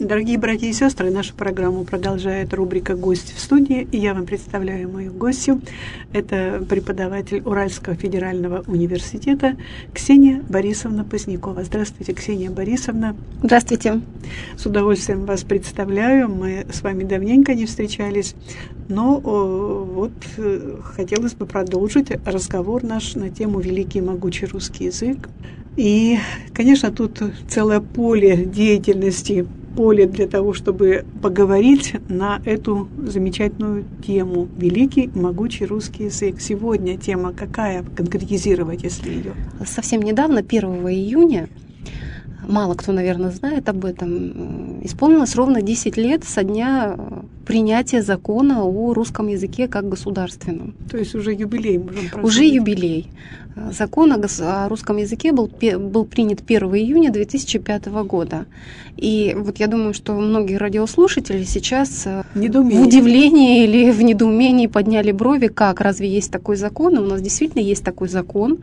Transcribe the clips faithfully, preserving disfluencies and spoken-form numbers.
Дорогие братья и сестры, нашу программу продолжает рубрика «Гость в студии», и я вам представляю мою гостью. Это преподаватель Уральского федерального университета Ксения Борисовна Позднякова. Здравствуйте, Ксения Борисовна. Здравствуйте. С удовольствием вас представляю. Мы с вами давненько не встречались, но вот хотелось бы продолжить разговор наш на тему «Великий и могучий русский язык». И, конечно, тут целое поле деятельности, поле для того, чтобы поговорить на эту замечательную тему «Великий и могучий русский язык». Сегодня тема какая? Конкретизировать, если ее. Совсем недавно, первого июня, мало кто, наверное, знает об этом, исполнилось ровно десять лет со дня принятия закона о русском языке как государственном. То есть уже юбилей можем праздновать. Уже юбилей. Закон о русском языке был, был принят первого июня две тысячи пятого года. И вот я думаю, что многие радиослушатели сейчас Недоумение. в удивлении или в недоумении подняли брови, как, разве есть такой закон? И у нас действительно есть такой закон,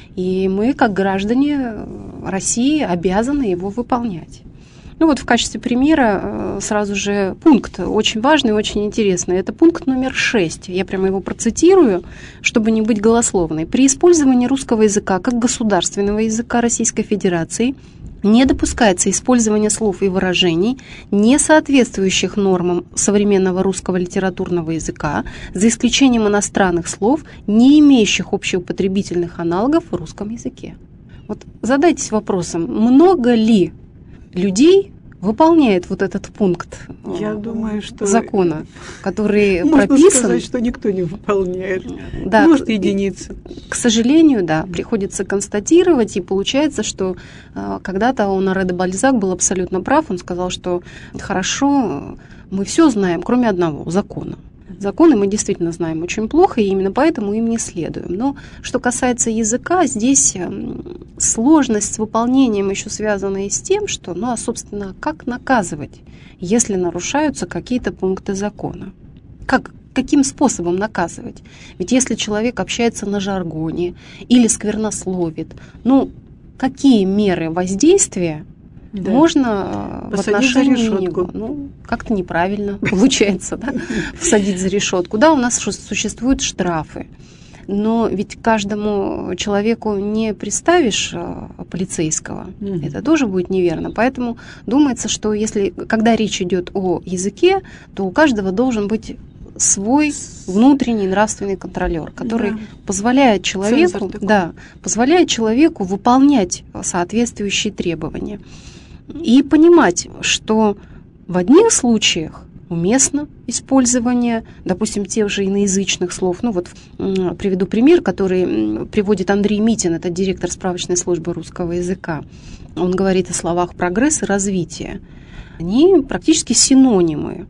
и мы, как граждане России, обязаны его выполнять. Ну вот в качестве примера сразу же пункт очень важный, очень интересный. Это пункт номер шесть. Я прямо его процитирую, чтобы не быть голословной. При использовании русского языка как государственного языка Российской Федерации не допускается использование слов и выражений, не соответствующих нормам современного русского литературного языка, за исключением иностранных слов, не имеющих общеупотребительных аналогов в русском языке. Вот задайтесь вопросом, много ли людей выполняет вот этот пункт Я думаю, что закона, который можно прописан. Можно сказать, что никто не выполняет. Да, может, единицы. К сожалению, да, приходится констатировать, и получается, что э, когда-то Оноре де Бальзак был абсолютно прав. Он сказал, что хорошо, мы все знаем, кроме одного — закона. Законы мы действительно знаем очень плохо, и именно поэтому им не следуем. Но что касается языка, здесь сложность с выполнением еще связана и с тем, что, ну а, собственно, как наказывать, если нарушаются какие-то пункты закона? Как, каким способом наказывать? Ведь если человек общается на жаргоне или сквернословит, ну, какие меры воздействия Да. можно посадить в отношении за решетку. Него? Ну, как-то неправильно получается, да? Всадить за решетку. Да, у нас существуют штрафы, но ведь каждому человеку не представишь полицейского. Mm-hmm. Это тоже будет неверно. Поэтому думается, что если, когда речь идет о языке, то у каждого должен быть свой внутренний нравственный контролер, который да. позволяет человеку, да, позволяет человеку выполнять соответствующие требования. И понимать, что в одних случаях уместно использование, допустим, тех же иноязычных слов. Ну вот приведу пример, который приводит Андрей Митин, это директор справочной службы русского языка. Он говорит о словах «прогресс» и «развитие». Они практически синонимы.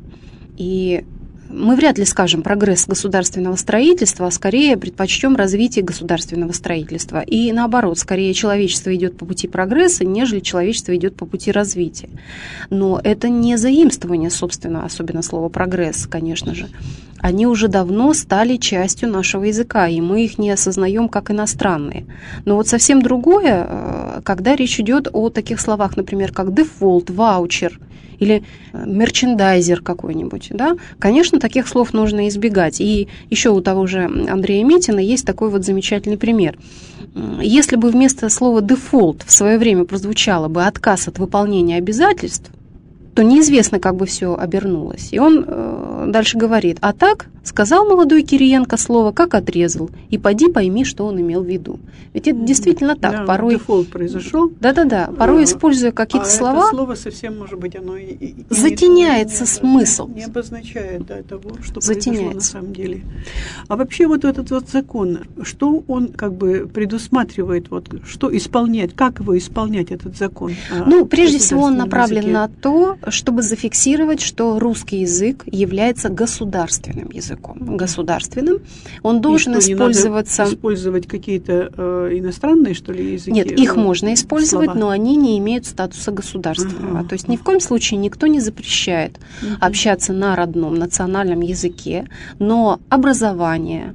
И мы вряд ли скажем прогресс государственного строительства, а скорее предпочтем развитие государственного строительства. И наоборот, скорее человечество идет по пути прогресса, нежели человечество идет по пути развития. Но это не заимствование, собственно, особенно слова прогресс, конечно же. Они уже давно стали частью нашего языка, и мы их не осознаем как иностранные. Но вот совсем другое, когда речь идет о таких словах, например, как дефолт, ваучер или мерчендайзер какой-нибудь, да, конечно, таких слов нужно избегать. И еще у того же Андрея Митина есть такой вот замечательный пример. Если бы вместо слова дефолт в свое время прозвучало бы отказ от выполнения обязательств, то неизвестно, как бы все обернулось. И он э, дальше говорит: а так, сказал молодой Кириенко слово, как отрезал, и поди пойми, что он имел в виду. Ведь это действительно так. Да, порой дефолт произошел. Да-да-да, порой, а, используя какие-то а слова, это слово совсем, может быть, оно и, и затеняется не, смысл. Не обозначает да, того, что затеняется. произошло на самом деле. А вообще вот этот вот закон, что он как бы предусматривает, вот, что исполнять, как его исполнять, этот закон? Ну, прежде всего, он направлен языке. на то, чтобы зафиксировать, что русский язык является государственным языком. Государственным. Он должен и что, использоваться... Не надо использовать какие-то э, иностранные, что ли, языки? Нет, их можно использовать, слова. Но они не имеют статуса государственного. Uh-huh. То есть ни в коем случае никто не запрещает uh-huh. общаться на родном национальном языке, но образование,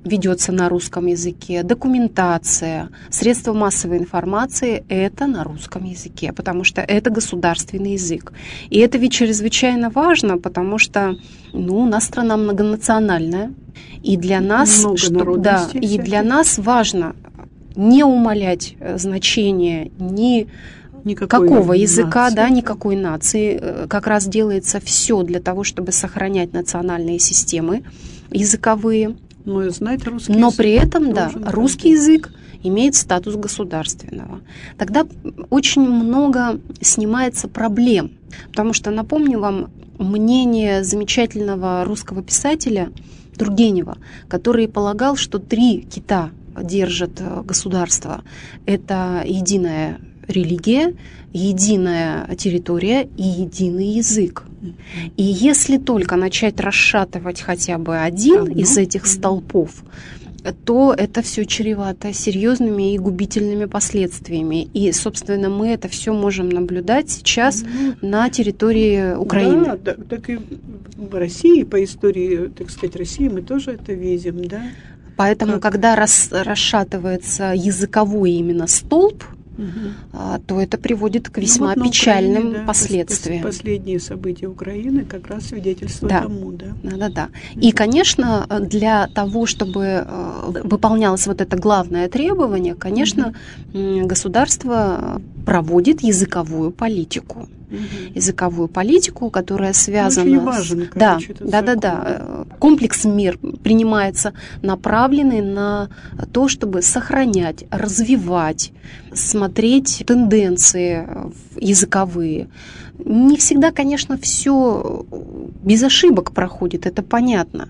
ведется на русском языке, документация, средства массовой информации – это на русском языке, потому что это государственный язык. И это ведь чрезвычайно важно, потому что ну, у нас страна многонациональная, и для нас, что, да, и для нас важно не умалять значение ни Никакой какого языка, нации. Да, никакой нации. Как раз делается все для того, чтобы сохранять национальные системы языковые. Но, знать русский Но язык при этом, да, должен, русский язык имеет статус государственного. Тогда очень много снимается проблем. Потому что, напомню вам, мнение замечательного русского писателя Тургенева, который полагал, что три кита держат государство. Это единая религия, единая территория и единый язык. И если только начать расшатывать хотя бы один Одно. из этих столпов, то это все чревато серьезными и губительными последствиями. И, собственно, мы это все можем наблюдать сейчас ну, на территории Украины. Да, да, так и в России, по истории, так сказать, России мы тоже это видим, да. Поэтому, как? когда рас, расшатывается языковой именно столб, угу. то это приводит к весьма ну, вот печальным Украине, да, последствиям. Последние события Украины как раз свидетельствуют да. тому, да. Да, да, да. И, конечно, для того, чтобы выполнялось вот это главное требование, конечно, угу. государство проводит языковую политику. Угу. Языковую политику, которая связана очень важен, с... Да, да, да, да. Комплекс мер принимается, направленный на то, чтобы сохранять, развивать, смотреть тенденции языковые. Не всегда, конечно, все без ошибок проходит, это понятно.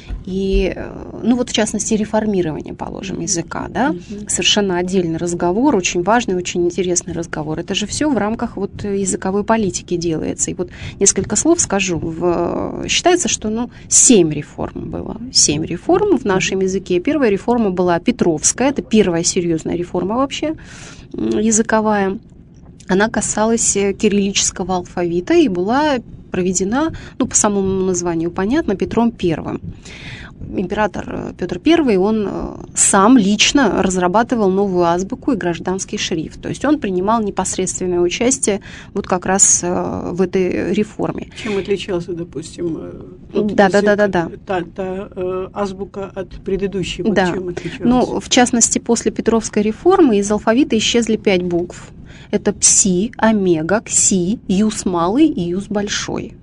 И, ну вот в частности, реформирование, положим, языка, да, mm-hmm. совершенно отдельный разговор, очень важный, очень интересный разговор. Это же все в рамках вот языковой политики делается. И вот несколько слов скажу. В, считается, что, ну, семь реформ было. Семь реформ в нашем языке. Первая реформа была Петровская, это первая серьезная реформа вообще языковая. Она касалась кириллического алфавита и была проведена, ну, по самому названию понятно, Петром Первым. Император Петр Первый, он сам лично разрабатывал новую азбуку и гражданский шрифт. То есть он принимал непосредственное участие вот как раз в этой реформе. Чем отличался, допустим, да, да, да, да, да. Та, та э, азбука от предыдущей? Вот да. Чем отличалась? Ну, в частности, после Петровской реформы из алфавита исчезли пять букв. Это пси, омега, кси, юз малый и юз большой.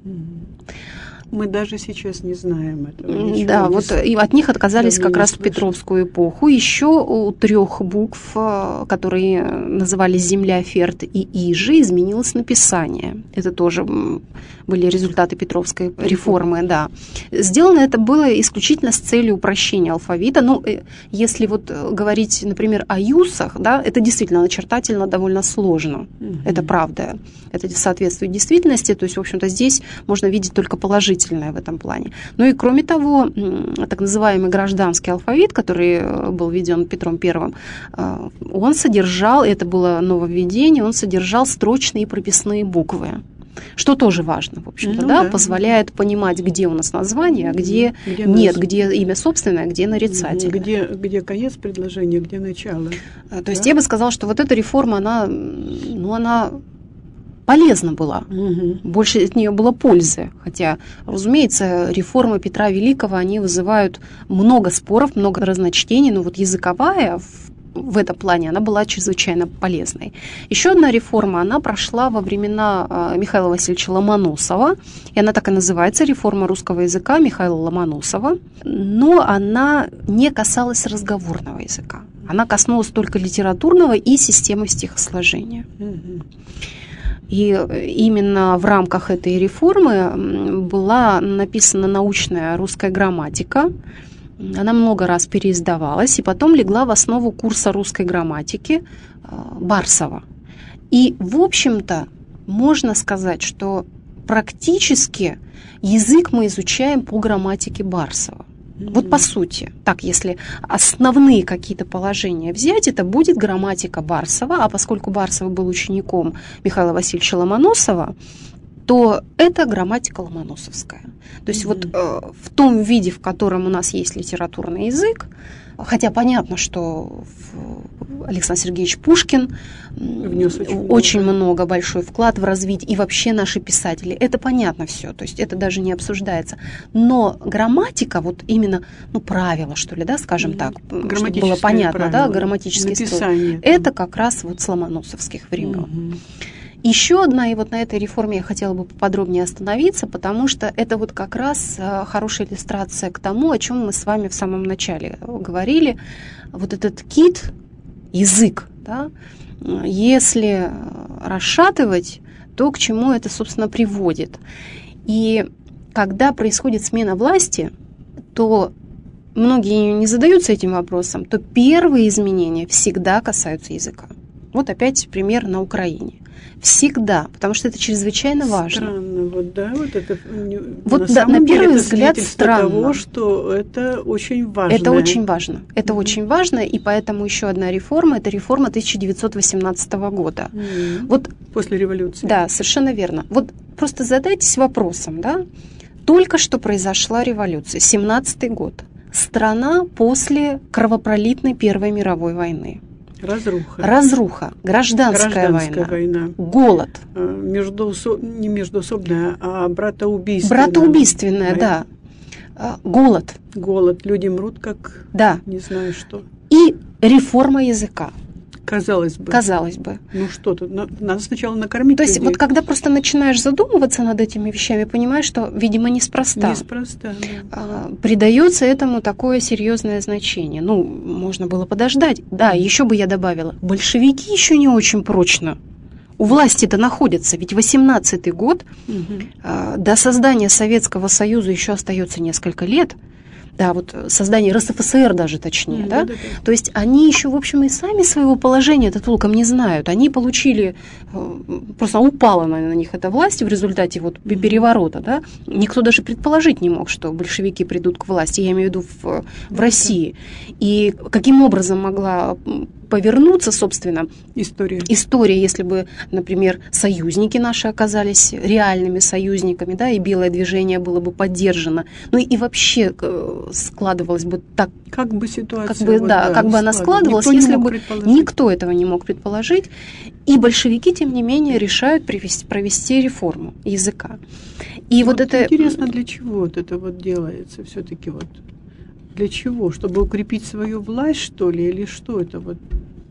Мы даже сейчас не знаем этого. Да, вот и от них отказались как раз в Петровскую эпоху. Еще у трех букв, которые назывались земля, ферт и ижи, изменилось написание. Это тоже были результаты Петровской реформы, да. Сделано это было исключительно с целью упрощения алфавита. Ну, если вот говорить, например, о юсах, да, это действительно начертательно довольно сложно. Угу. Это правда. Это соответствует действительности. То есть, в общем-то, здесь можно видеть только положительное в этом плане. Ну и кроме того, так называемый гражданский алфавит, который был введен Петром Первым, он содержал, это было нововведение, он содержал строчные и прописные буквы. Что тоже важно, в общем-то, ну, да, да, позволяет понимать, где у нас название, а где, где нет, нас... где имя собственное, где нарицательное. Где, где конец предложения, где начало. То да? есть я бы сказала, что вот эта реформа, она, ну, она полезна была. Угу. Больше от нее было пользы. Хотя, разумеется, реформы Петра Великого, они вызывают много споров, много разночтений, но вот языковая в в этом плане она была чрезвычайно полезной. Еще одна реформа, она прошла во времена Михаила Васильевича Ломоносова, и она так и называется, реформа русского языка Михаила Ломоносова, но она не касалась разговорного языка. Она коснулась только литературного и системы стихосложения. И именно в рамках этой реформы была написана научная русская грамматика. Она много раз переиздавалась и потом легла в основу курса русской грамматики Барсова. И, в общем-то, можно сказать, что практически язык мы изучаем по грамматике Барсова. Mm-hmm. Вот по сути. Так, если основные какие-то положения взять, это будет грамматика Барсова, а поскольку Барсов был учеником Михаила Васильевича Ломоносова, то это грамматика ломоносовская. То есть mm-hmm. вот э, в том виде, в котором у нас есть литературный язык, хотя понятно, что Александр Сергеевич Пушкин внес очень, очень много. много, большой вклад в развитие, и вообще наши писатели. Это понятно все, то есть это даже не обсуждается. Но грамматика, вот именно, ну, правила, что ли, да, скажем так, чтобы было понятно, правила, да, грамматический строй, это как раз вот с ломоносовских времен. Угу. Еще одна, и вот на этой реформе я хотела бы поподробнее остановиться, потому что это вот как раз хорошая иллюстрация к тому, о чем мы с вами в самом начале говорили. Вот этот кит, язык, да, если расшатывать, то к чему это, собственно, приводит. И когда происходит смена власти, то многие не задаются этим вопросом, то первые изменения всегда касаются языка. Вот опять пример на Украине. Всегда, потому что это чрезвычайно важно. Странно, вот да, вот это вот на, да, на первый деле, взгляд это странно. Того, что это очень важно. Это очень важно. Это mm-hmm. очень важно, и поэтому еще одна реформа, это реформа тысяча девятьсот восемнадцатого года. Mm-hmm. Вот, после революции. Да, совершенно верно. Вот просто задайтесь вопросом, да? Только что произошла революция, семнадцатый год. Страна после кровопролитной Первой мировой войны. Разруха. Разруха, гражданская, гражданская война. война, голод. Междуусо... Не междуусобная, а братоубийственная. Братоубийственная, да. Голод. Голод. Люди мрут, как да. не знаю что. И реформа языка. Казалось бы. Казалось бы. Ну что тут, надо сначала накормить То есть людей. вот когда просто начинаешь задумываться над этими вещами, понимаешь, что, видимо, неспроста. Неспроста, да. а, придается этому такое серьезное значение. Ну, можно было подождать. Да, еще бы я добавила, большевики еще не очень прочно у власти-то находятся, ведь восемнадцатый год, угу. а, до создания Советского Союза еще остается несколько лет. Да, вот создание РСФСР даже точнее, mm, да? Да, да, да. То есть они еще, в общем, и сами своего положения-то толком не знают. Они получили, просто упала на, на них эта власть в результате вот mm. переворота, да? Никто даже предположить не мог, что большевики придут к власти, я имею в виду в, в России. И каким образом могла повернуться, собственно, история. история, если бы, например, союзники наши оказались реальными союзниками, да, и белое движение было бы поддержано, ну и вообще складывалось бы так, как бы ситуация, как бы, вот, да, да, как бы она складывалась, никто если бы никто этого не мог предположить, и большевики, тем не менее, решают провести, провести реформу языка. И вот, вот это интересно, для чего вот это вот делается, все-таки вот. Для чего? Чтобы укрепить свою власть, что ли, или что это вот?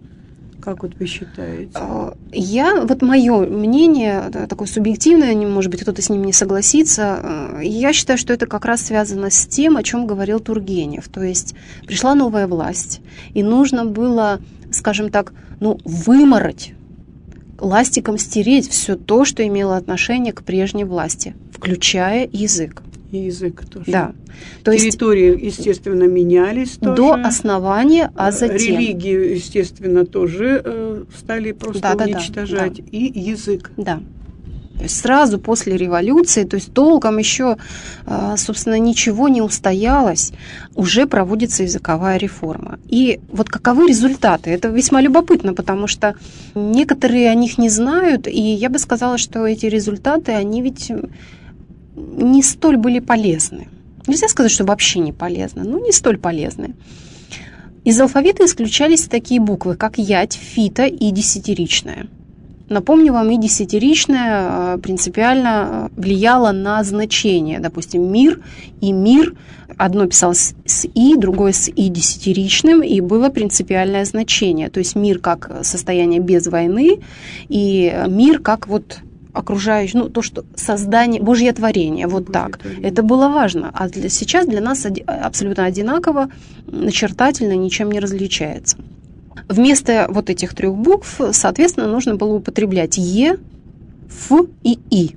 Как вот вы считаете? Я, вот мое мнение, такое субъективное, может быть, кто-то с ним не согласится, я считаю, что это как раз связано с тем, о чем говорил Тургенев. То есть пришла новая власть, и нужно было, скажем так, ну, вымороть, ластиком стереть все то, что имело отношение к прежней власти, включая язык. И язык тоже. Да. То территории, есть, естественно, менялись тоже. До основания, а затем... Религию, естественно, тоже э, стали просто да, уничтожать. Да, да. И язык. Да. То есть сразу после революции, то есть толком еще, собственно, ничего не устоялось, уже проводится языковая реформа. И вот каковы результаты? Это весьма любопытно, потому что некоторые о них не знают, и я бы сказала, что эти результаты, они ведь... не столь были полезны. Нельзя сказать, что вообще не полезны, но не столь полезны. Из алфавита исключались такие буквы, как ять, фита и десятиричная. Напомню вам, и десятиричная принципиально влияла на значение. Допустим, мир и мир. Одно писалось с «и», другое с «и» десятиричным, и было принципиальное значение. То есть мир как состояние без войны, и мир как вот... окружающее, ну, то, что создание, Божье творение, вот Божье так. Творение. Это было важно. А для, сейчас для нас абсолютно одинаково, начертательно, ничем не различается. Вместо вот этих трех букв, соответственно, нужно было употреблять «е», «ф» и «и».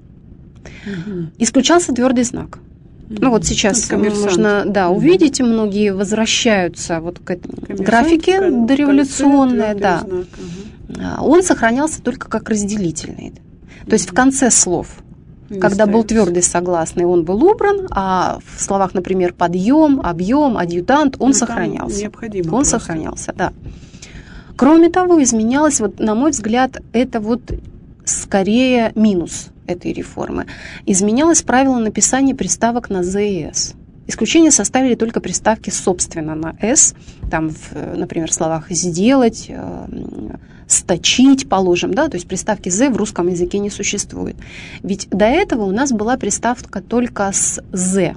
Угу. Исключался твердый знак. Угу. Ну, вот сейчас можно, да, угу. увидеть, многие возвращаются вот к этой графике кон- дореволюционной, да. Угу. Он сохранялся только как разделительный. То есть в конце слов, не когда ставится. Был твердый согласный, он был убран, а в словах, например, подъем, объем, адъютант, он ну, сохранялся. Необходимо он просто. сохранялся, да. Кроме того, изменялось, вот, на мой взгляд, это вот скорее минус. этой реформы изменялось правило написания приставок на «з» и «с». Исключение составили только приставки, собственно, на «с», там, в, например, в словах «сделать», «сточить», положим, да, то есть приставки «з» в русском языке не существует. Ведь до этого у нас была приставка только с «з».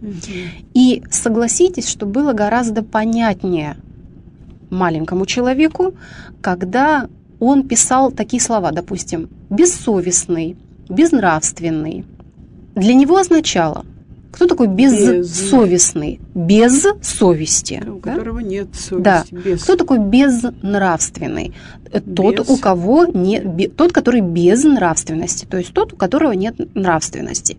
И согласитесь, что было гораздо понятнее маленькому человеку, когда он писал такие слова, допустим, «бессовестный», «безнравственный». Для него означало, кто такой бессовестный? Без совести. У да? которого нет совести. Да. Без. Кто такой безнравственный? Тот, без. у кого не, тот, который без нравственности, то есть тот, у которого нет нравственности.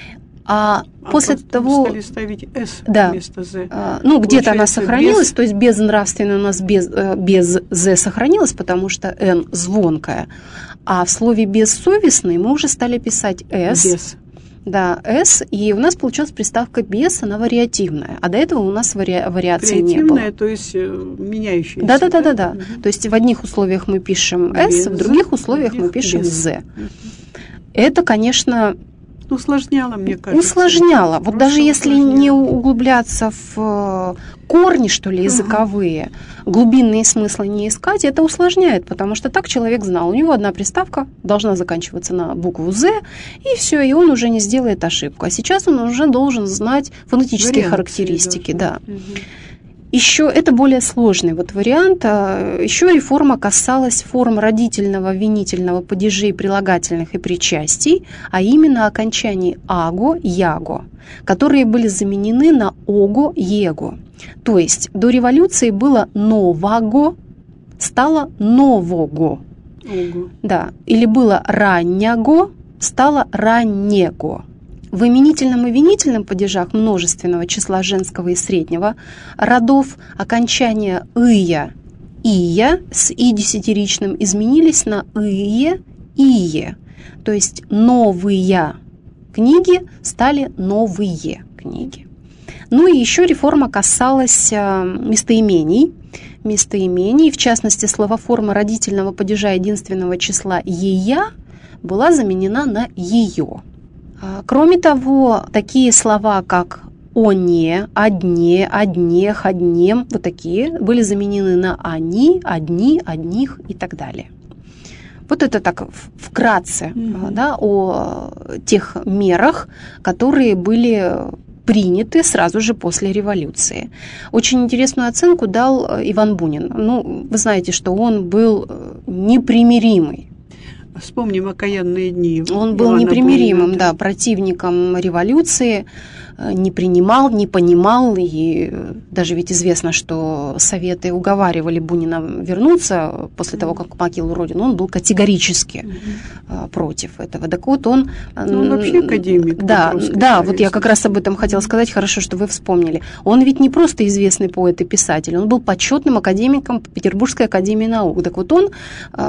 А, а после того... стали ставить «с» да, вместо «з». А, ну, где-то она сохранилась, без... то есть безнравственная у нас без, без «з» сохранилась, потому что «н» звонкая. А в слове «бессовестный» мы уже стали писать «с». Без. Да, «с», и у нас получилась приставка «без», она вариативная, а до этого у нас вари... вариации не было. Вариативная, то есть меняющаяся. Да-да-да-да. Да? Угу. То есть в одних условиях мы пишем «с», в других условиях мы пишем «з». Это, конечно... Усложняло, мне кажется. Усложняло. Вот Просто даже если усложняло. не углубляться в корни, что ли, языковые, ага. глубинные смыслы не искать, это усложняет, потому что так человек знал. У него одна приставка должна заканчиваться на букву «з», и все, и он уже не сделает ошибку. А сейчас он уже должен знать фонетические Варианты характеристики. Да. Угу. Еще это более сложный вот вариант. Еще реформа касалась форм родительного, винительного, падежей, прилагательных и причастий, а именно окончаний «аго», «яго», которые были заменены на «ого», «его». То есть до революции было «новаго», стало «нового». Ого. Да. Или было «ранняго», стало «раннего». В именительном и винительном падежах множественного числа женского и среднего родов окончания «ыя», «ия» с «и» десятиричным изменились на «ие», «ие». То есть новые книги стали новые книги. Ну и еще реформа касалась местоимений. Местоимений, в частности, словоформа родительного падежа единственного числа «ея» была заменена на «ее». Кроме того, такие слова, как «оне», «одне», «однех», «однем», вот такие были заменены на «они», «одни», «одних» и так далее. Вот это так вкратце, mm-hmm. да, о тех мерах, которые были приняты сразу же после революции. Очень интересную оценку дал Иван Бунин. Ну, вы знаете, что он был непримиримый. Вспомним окаянные дни. Он был Ивана непримиримым, Бунина, да, противником революции, не принимал, не понимал, и даже ведь известно, что советы уговаривали Бунина вернуться после того, как покинул родину, он был категорически mm-hmm. против этого. Так вот он... Ну, он вообще академик. Да, да, вот я как раз об этом хотела сказать, хорошо, что вы вспомнили. Он ведь не просто известный поэт и писатель, он был почетным академиком Петербургской академии наук. Так вот он,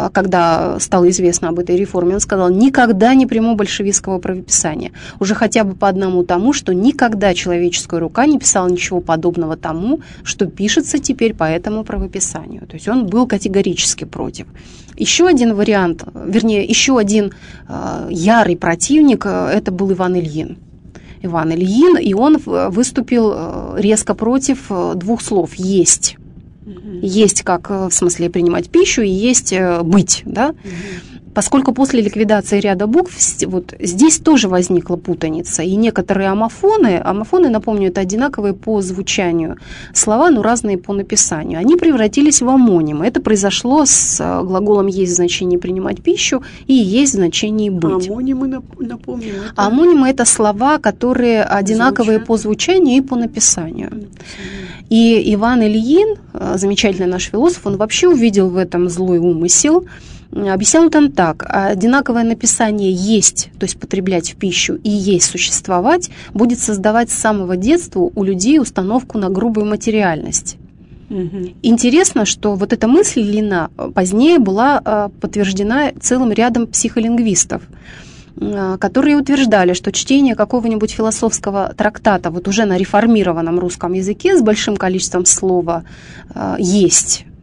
когда стало известно об этой реформе, он сказал: никогда не приму большевистского правописания. Уже хотя бы по одному тому, что никогда человеческая рука не писала ничего подобного тому, что пишется теперь по этому правописанию. То есть он был категорически против. Еще один вариант, вернее, еще один э, ярый противник, э, это был Иван Ильин. Иван Ильин, и он выступил э, резко против э, двух слов «есть». Mm-hmm. Есть как, в смысле, принимать пищу, и есть э, быть, да? Mm-hmm. Поскольку после ликвидации ряда букв вот здесь тоже возникла путаница, и некоторые омофоны, омофоны, напомню, это одинаковые по звучанию слова, но разные по написанию, они превратились в омонимы. Это произошло с глаголом «есть» в значении «принимать пищу» и «есть» в значении «быть». Омонимы, напомним. Это... Омонимы – это слова, которые одинаковые Звуча. по звучанию и по написанию. Написание. И Иван Ильин, замечательный наш философ, он вообще увидел в этом злой умысел. Объяснял он так: одинаковое написание «есть», то есть потреблять в пищу, и «есть» существовать, будет создавать с самого детства у людей установку на грубую материальность. Угу. Интересно, что вот эта мысль Ильина позднее была подтверждена целым рядом психолингвистов, которые утверждали, что чтение какого-нибудь философского трактата вот уже на реформированном русском языке с большим количеством слова «есть»,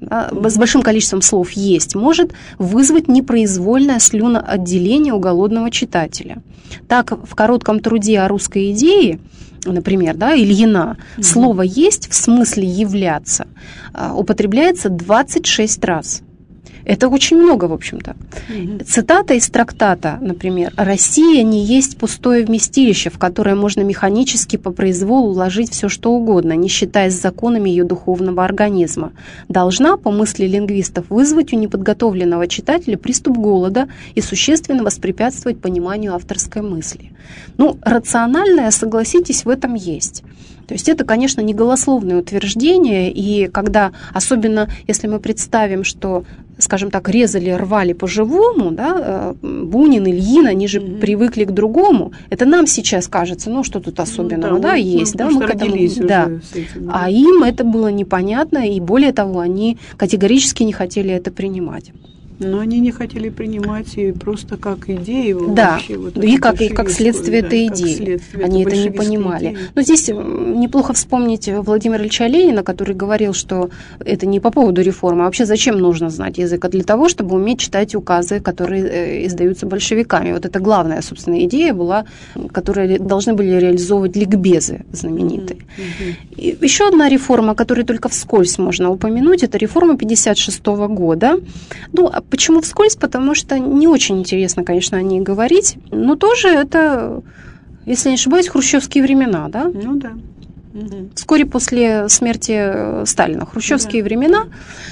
да, с большим количеством слов «есть» может вызвать непроизвольное слюноотделение у голодного читателя. Так, в коротком труде о русской идее, например, да, Ильина, mm-hmm. слово «есть» в смысле «являться» употребляется двадцать шесть раз. Это очень много, в общем-то. Mm-hmm. Цитата из трактата, например, «Россия не есть пустое вместилище, в которое можно механически по произволу уложить все, что угодно, не считаясь законами ее духовного организма. Должна, по мысли лингвистов, вызвать у неподготовленного читателя приступ голода и существенно воспрепятствовать пониманию авторской мысли». Ну, рациональное, согласитесь, в этом есть. То есть это, конечно, не голословное утверждение, и когда, особенно если мы представим, что, скажем так, резали, рвали по-живому, да, Бунин, Ильин, они же mm-hmm. привыкли к другому, это нам сейчас кажется, ну что тут особенного, ну, да, да мы, есть, мы, да, мы к этому, да. С этим, да, а им это было непонятно, и более того, они категорически не хотели это принимать. Но они не хотели принимать и просто как идею. Да, вообще, вот и как, и как следствие да, этой идеи. Следствие, они это не понимали. Идеи. Но здесь неплохо вспомнить Владимира Ильича Ленина, который говорил, что это не по поводу реформы, а вообще зачем нужно знать язык? А для того, чтобы уметь читать указы, которые издаются большевиками. Вот это главная, собственно, идея была, которую должны были реализовывать ликбезы знаменитые. Mm-hmm. И еще одна реформа, которую только вскользь можно упомянуть, это реформа пятьдесят шестого года. Ну, почему вскользь? Потому что не очень интересно, конечно, о ней говорить, но тоже это, если не ошибаюсь, хрущевские времена, да? Ну да. Угу. Вскоре после смерти Сталина. Хрущевские да. времена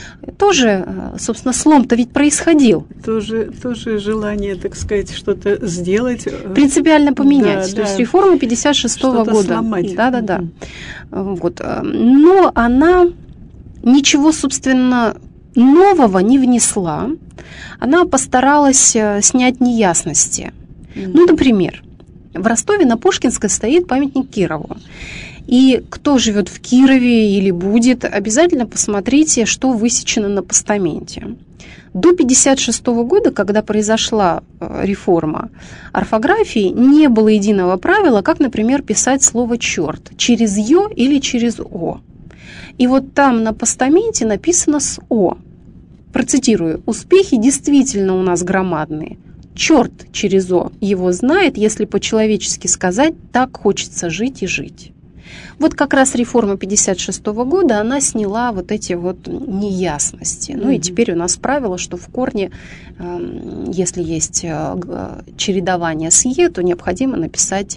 тоже, собственно, слом-то ведь происходил. Тоже, тоже желание, так сказать, что-то сделать. Принципиально поменять. Да, То да. есть реформа пятьдесят шестого года. Сломать. Да-да-да. Угу. Вот. Но она ничего, собственно, нового не внесла, она постаралась снять неясности. Mm-hmm. Ну, например, в Ростове на Пушкинской стоит памятник Кирову. И кто живет в Кирове или будет, обязательно посмотрите, что высечено на постаменте. До пятьдесят шестого года, когда произошла реформа орфографии, не было единого правила, как, например, писать слово «черт» через «ё» или через «о». И вот там на постаменте написано с «о». Процитирую: «Успехи действительно у нас громадные. Черт через «о» его знает, если по-человечески сказать, так хочется жить и жить». Вот как раз реформа пятьдесят шестого года, она сняла вот эти вот неясности. Mm-hmm. Ну и теперь у нас правило, что в корне, если есть чередование с «е», то необходимо написать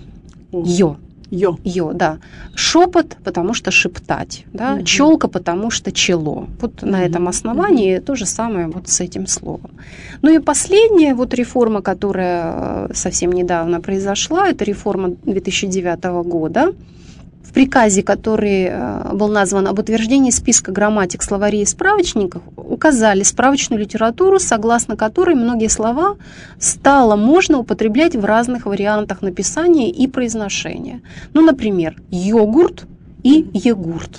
«ё». Йо. Йо, да. Шепот, потому что шептать, да. Угу. Челка, потому что чело. Вот угу. на этом основании угу. то же самое вот с этим словом. Ну и последняя вот реформа, которая совсем недавно произошла, это реформа две тысячи девятого года. В приказе, который был назван «Об утверждении списка грамматик, словарей и справочников», указали справочную литературу, согласно которой многие слова стало можно употреблять в разных вариантах написания и произношения. Ну, например, йогурт и егурт,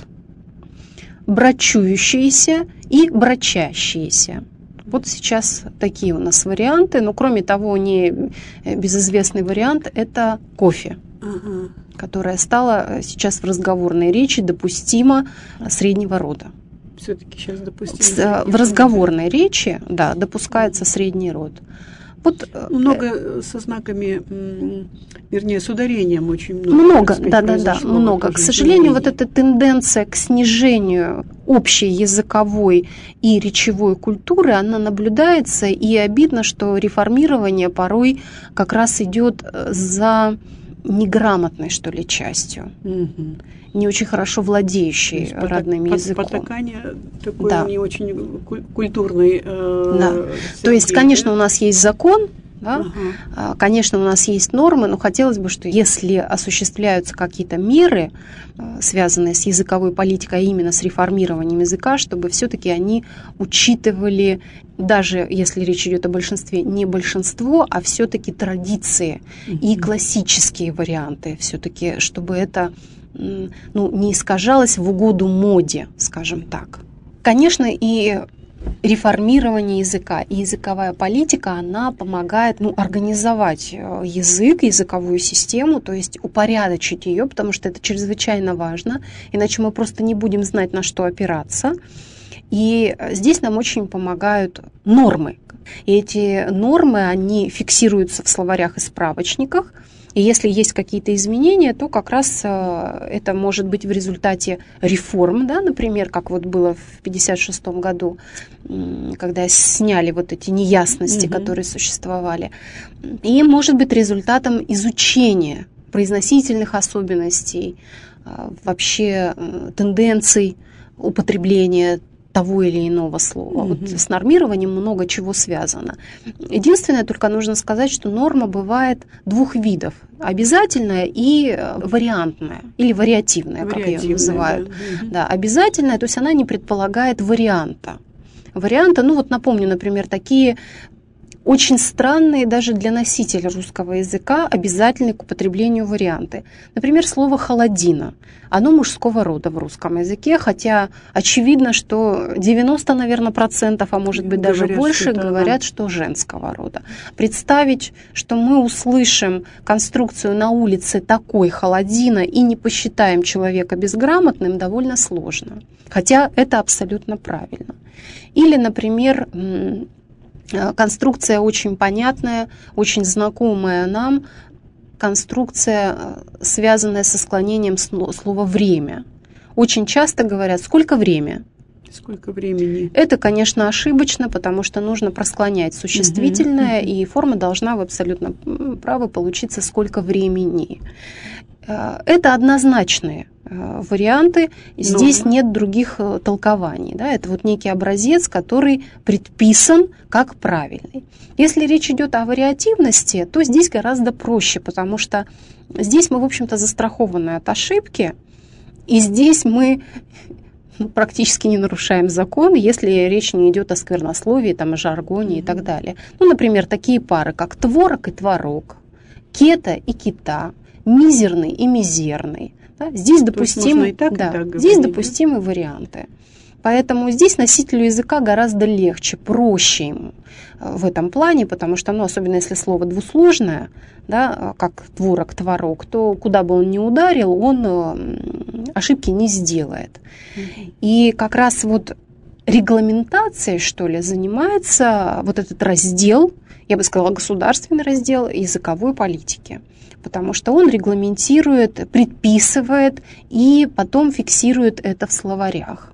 брачующиеся и брачащиеся. Вот сейчас такие у нас варианты, но кроме того, не безызвестный вариант – это кофе. Ага. Которая стала сейчас в разговорной речи допустима среднего рода. Все-таки сейчас допустимо. В разговорной речи, да, допускается средний род. Вот, много со знаками, вернее, с ударением очень много. Много, да-да-да, много. К сожалению, вот эта тенденция к снижению общей языковой и речевой культуры, она наблюдается, и обидно, что реформирование порой как раз идет за неграмотной, что ли, частью, угу. не очень хорошо владеющей родным потак, языком. Потакание такой да. не очень культурный. Э, да. То есть, конечно, у нас есть закон, да? Угу. Конечно, у нас есть нормы, но хотелось бы, что если осуществляются какие-то меры, связанные с языковой политикой, а именно с реформированием языка, чтобы все-таки они учитывали, даже если речь идет о большинстве, не большинство, а все-таки традиции mm-hmm. и классические варианты, все-таки, чтобы это ну, не искажалось в угоду моде, скажем так. Конечно, и реформирование языка. И языковая политика, она помогает ну, организовать язык, языковую систему, то есть упорядочить ее, потому что это чрезвычайно важно, иначе мы просто не будем знать, на что опираться. И здесь нам очень помогают нормы. И эти нормы, они фиксируются в словарях и справочниках. И если есть какие-то изменения, то как раз это может быть в результате реформ, да, например, как вот было в пятьдесят шестом году, когда сняли вот эти неясности, mm-hmm. которые существовали. И может быть результатом изучения произносительных особенностей, вообще тенденций употребления того или иного слова. Mm-hmm. Вот с нормированием много чего связано. Единственное, только нужно сказать, что норма бывает двух видов. Обязательная и вариантная, или вариативная, как ее называют. Да. Mm-hmm. Да, обязательная, то есть она не предполагает варианта. Варианта, ну вот напомню, например, такие очень странные даже для носителя русского языка, обязательные к употреблению варианты. Например, слово «холодина». Оно мужского рода в русском языке, хотя очевидно, что девяносто, наверное, процентов, а может быть даже говорят, больше, что говорят, да. что женского рода. Представить, что мы услышим конструкцию на улице такой «холодина» и не посчитаем человека безграмотным, довольно сложно. Хотя это абсолютно правильно. Или, например, конструкция очень понятная, очень знакомая нам, конструкция, связанная со склонением слова «время». Очень часто говорят «сколько время?». Сколько времени? Это, конечно, ошибочно, потому что нужно просклонять существительное, угу, и форма должна, вы абсолютно правы, получиться «сколько времени». Это однозначные варианты, здесь Но. нет других толкований. Да? Это вот некий образец, который предписан как правильный. Если речь идет о вариативности, то здесь гораздо проще, потому что здесь мы, в общем-то, застрахованы от ошибки, и здесь мы практически не нарушаем закон, если речь не идет о сквернословии, там, о жаргоне и так далее. Ну, например, такие пары, как творог и творог, кета и кита, мизерный и мизерный. Да? Здесь допустимы, и так, да, и так говорить, здесь допустимы да? варианты. Поэтому здесь носителю языка гораздо легче, проще ему в этом плане, потому что, ну, особенно если слово двусложное, да, как творог, творог, то куда бы он ни ударил, он ошибки не сделает. Mm-hmm. И как раз вот регламентацией, что ли, занимается вот этот раздел, я бы сказала, государственный раздел языковой политики. Потому что он регламентирует, предписывает и потом фиксирует это в словарях.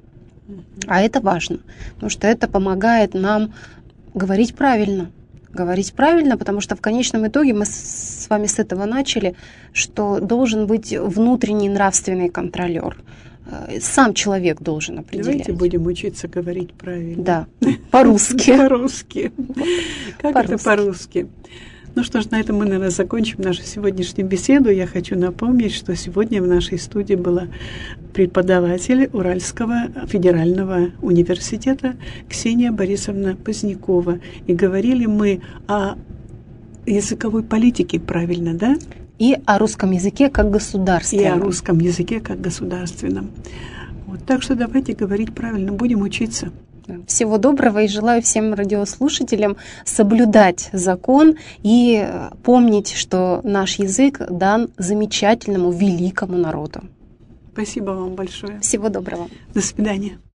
А это важно, потому что это помогает нам говорить правильно. Говорить правильно, потому что в конечном итоге мы с вами с этого начали, что должен быть внутренний нравственный контролер. Сам человек должен определять. Давайте будем учиться говорить правильно. Да, по-русски. По-русски. Как это по-русски? Ну что ж, на этом мы, наверное, закончим нашу сегодняшнюю беседу. Я хочу напомнить, что сегодня в нашей студии была преподаватель Уральского федерального университета Ксения Борисовна Позднякова. И говорили мы о языковой политике, правильно, да? И о русском языке как государственном. И о русском языке как государственном. Вот, так что давайте говорить правильно, будем учиться. Всего доброго и желаю всем радиослушателям соблюдать закон и помнить, что наш язык дан замечательному, великому народу. Спасибо вам большое. Всего доброго. До свидания.